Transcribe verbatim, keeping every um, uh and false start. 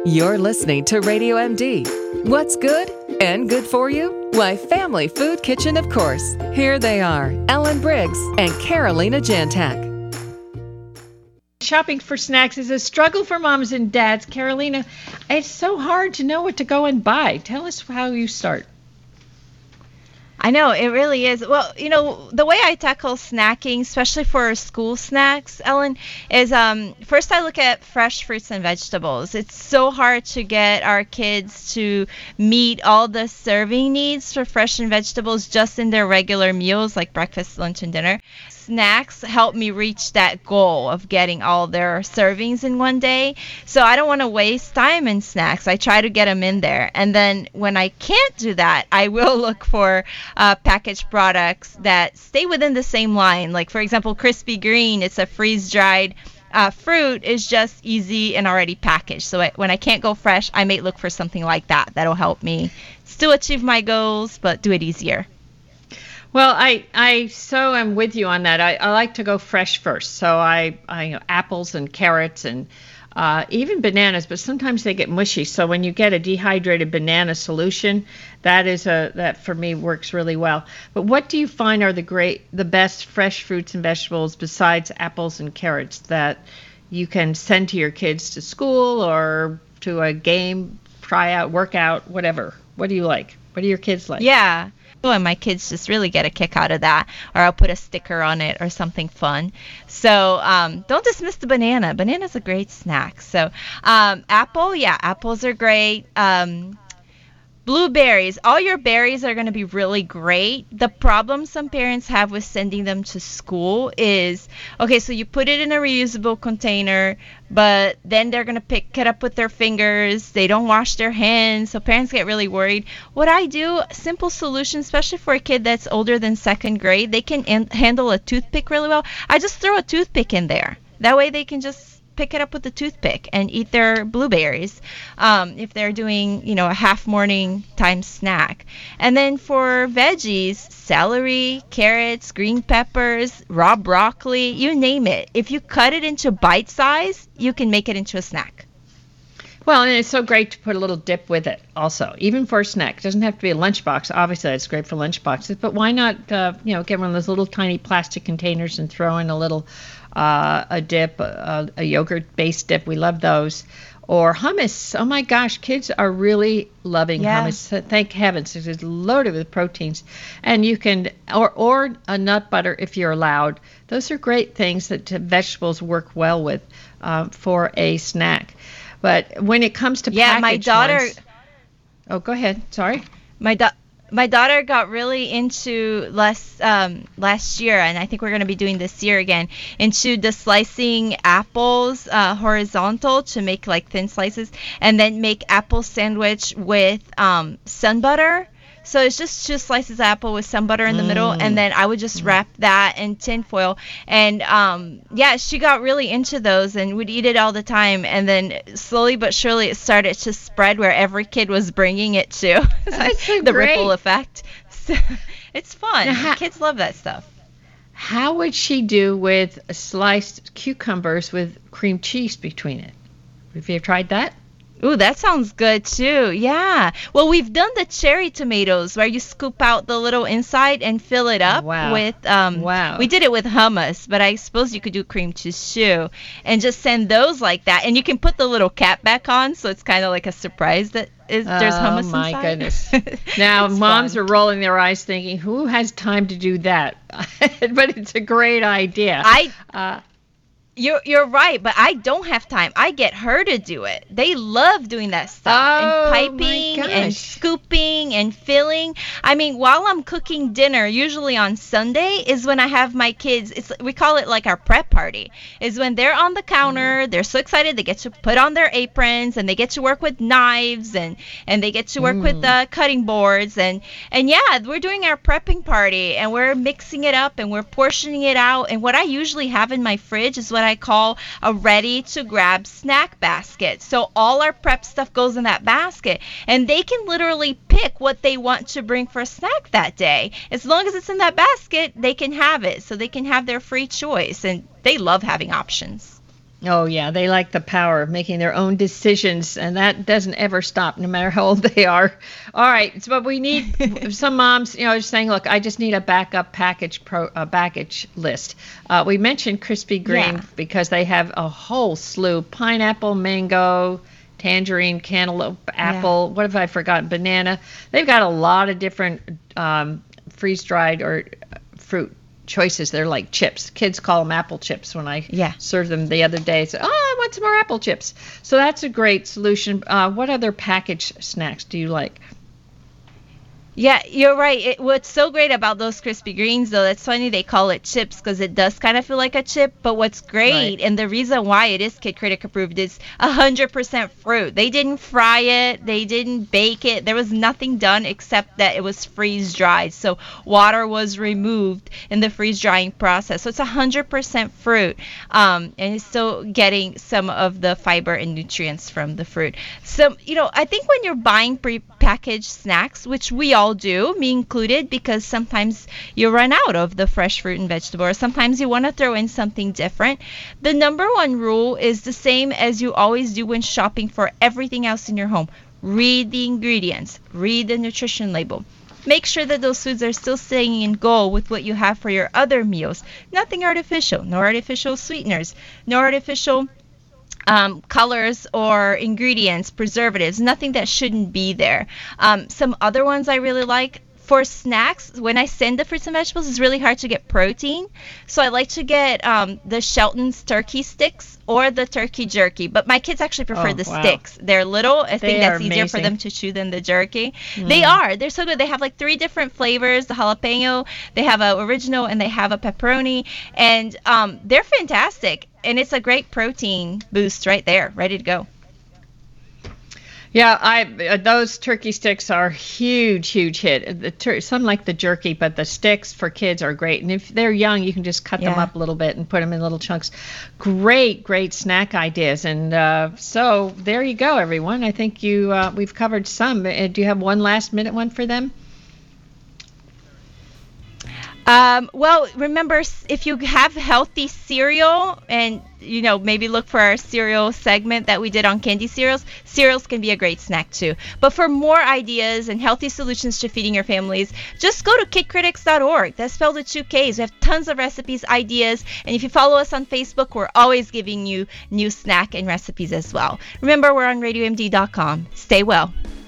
You're listening to Radio M D. What's good and good for you? Why, Family Food Kitchen, of course. Here they are, Ellen Briggs and Carolina Jantak. Shopping for snacks is a struggle for moms and dads. Carolina, it's so hard to know what to go and buy. Tell us how you start. I know, it really is. Well, you know, the way I tackle snacking, especially for school snacks, Ellen, is um, first I look at fresh fruits and vegetables. It's so hard to get our kids to meet all the serving needs for fresh and vegetables just in their regular meals like breakfast, lunch, and dinner. Snacks help me reach that goal of getting all their servings in one day. So I don't want to waste time in snacks. I try to get them in there. And then when I can't do that, I will look for uh, packaged products that stay within the same line. Like, for example, Crispy Green, it's a freeze-dried uh, fruit, is just easy and already packaged. So I, when I can't go fresh, I may look for something like that. That'll help me still achieve my goals, but do it easier. Well, I, I so am with you on that. I, I like to go fresh first. So I, I you know, apples and carrots and uh, even bananas, but sometimes they get mushy. So when you get a dehydrated banana solution, that is a that for me works really well. But what do you find are the great, the best fresh fruits and vegetables besides apples and carrots that you can send to your kids to school or to a game, tryout, workout, whatever? What do you like? What do your kids like? Yeah. And my kids just really get a kick out of that, or I'll put a sticker on it or something fun. So um, don't dismiss the banana. Banana's a great snack. So um, apple, yeah, apples are great. Um, blueberries, all your berries are going to be really great. The problem some parents have with sending them to school is, okay, so you put it in a reusable container, but then they're going to pick it up with their fingers. They don't wash their hands, so parents get really worried. What I do, simple solution, especially for a kid that's older than second grade, they can an- handle a toothpick really well. I just throw a toothpick in there. That way they can just pick it up with a toothpick and eat their blueberries um, if they're doing, you know, a half morning time snack. And then for veggies, celery, carrots, green peppers, raw broccoli, you name it. If you cut it into bite size, you can make it into a snack. Well, and it's so great to put a little dip with it also, even for a snack. It doesn't have to be a lunchbox. Obviously, it's great for lunchboxes, but why not, uh, you know, get one of those little tiny plastic containers and throw in a little uh, a dip, a, a yogurt-based dip. We love those. Or hummus. Oh, my gosh, kids are really loving yeah. hummus. Thank heavens. It's loaded with proteins. And you can, or, or a nut butter if you're allowed. Those are great things that uh, vegetables work well with uh, for a snack. But when it comes to yeah, my daughter. Ones, oh, go ahead. Sorry. My da- my daughter got really into last um, last year, and I think we're going to be doing this year again, into the slicing apples uh, horizontal to make like thin slices, and then make apple sandwich with um, sun butter. So it's just two slices of apple with some butter in the mm. middle, and then I would just wrap that in tin foil. And um, yeah, she got really into those and would eat it all the time. And then slowly but surely it started to spread where every kid was bringing it to. That's so the great. ripple effect. So it's fun. How, kids love that stuff. How would she do with sliced cucumbers with cream cheese between it? Have you ever tried that? Ooh, that sounds good too. Yeah. Well, we've done the cherry tomatoes where you scoop out the little inside and fill it up wow. with um wow. We did it with hummus, but I suppose you could do cream cheese too and just send those like that. And you can put the little cap back on, so it's kind of like a surprise that is there's hummus inside. Oh my inside. goodness. Now moms fun. are rolling their eyes thinking, "Who has time to do that?" But it's a great idea. I uh You're you're right, but I don't have time. I get her to do it. They love doing that stuff oh, and piping and scooping and filling. I mean, while I'm cooking dinner, usually on Sunday is when I have my kids. It's we call it like our prep party. Is when they're on the counter, they're so excited they get to put on their aprons and they get to work with knives and and they get to work mm. with the cutting boards and and yeah, we're doing our prepping party and we're mixing it up and we're portioning it out. And what I usually have in my fridge is what I call a ready-to-grab snack basket. So all our prep stuff goes in that basket, and they can literally pick what they want to bring for a snack that day. As long as it's in that basket, they can have it. So they can have their free choice, and they love having options. Oh, yeah, they like the power of making their own decisions, and that doesn't ever stop, no matter how old they are. All right, so but we need some moms, you know, are saying, look, I just need a backup package pro, a package list. Uh, we mentioned Krispy Kreme Yeah. because they have a whole slew: pineapple, mango, tangerine, cantaloupe, apple. What have I forgotten? Banana. They've got a lot of different um, freeze-dried or uh, fruit choices. They're like chips. Kids call them apple chips when I Yeah. served them the other day. So, oh, I want some more apple chips. So that's a great solution. Uh, what other packaged snacks do you like? Yeah, you're right. It, what's so great about those Krispy Kremes, though, that's funny they call it chips because it does kind of feel like a chip. But what's great, Right. and the reason why it is Kid Critic approved, is one hundred percent fruit. They didn't fry it, they didn't bake it. There was nothing done except that it was freeze dried. So water was removed in the freeze drying process. So it's one hundred percent fruit, um, and it's still getting some of the fiber and nutrients from the fruit. So, you know, I think when you're buying pre-packaged snacks, which we all do, me included, because sometimes you run out of the fresh fruit and vegetable, or sometimes you want to throw in something different. The number one rule is the same as you always do when shopping for everything else in your home. Read the ingredients, read the nutrition label. Make sure that those foods are still staying in goal with what you have for your other meals. Nothing artificial, no artificial sweeteners, no artificial Um, colors or ingredients, preservatives, nothing that shouldn't be there. Um, some other ones I really like for snacks, when I send the fruits and vegetables, it's really hard to get protein. So I like to get um, the Shelton's turkey sticks or the turkey jerky. But my kids actually prefer Oh, the wow. sticks. They're little. I They think that's are easier for amazing. them to chew than the jerky. They are. They're so good. They have like three different flavors: the jalapeno, they have a original, and they have a pepperoni. And um, they're fantastic. And it's a great protein boost right there, ready to go. Yeah, I uh, those turkey sticks are huge, huge hit. The tur- some like the jerky, but the sticks for kids are great. And if they're young, you can just cut them Yeah. up a little bit and put them in little chunks. Great, great snack ideas. And uh, so there you go, everyone. I think you uh, we've covered some. Uh, do you have one last minute one for them? Um, well, remember, s- if you have healthy cereal, and you know, maybe look for our cereal segment that we did on candy cereals, cereals can be a great snack too. But for more ideas and healthy solutions to feeding your families, just go to kid critics dot org. That's spelled with two K's. We have tons of recipes, ideas, and if you follow us on Facebook, we're always giving you new snack and recipes as well. Remember, we're on radio m d dot com. Stay well.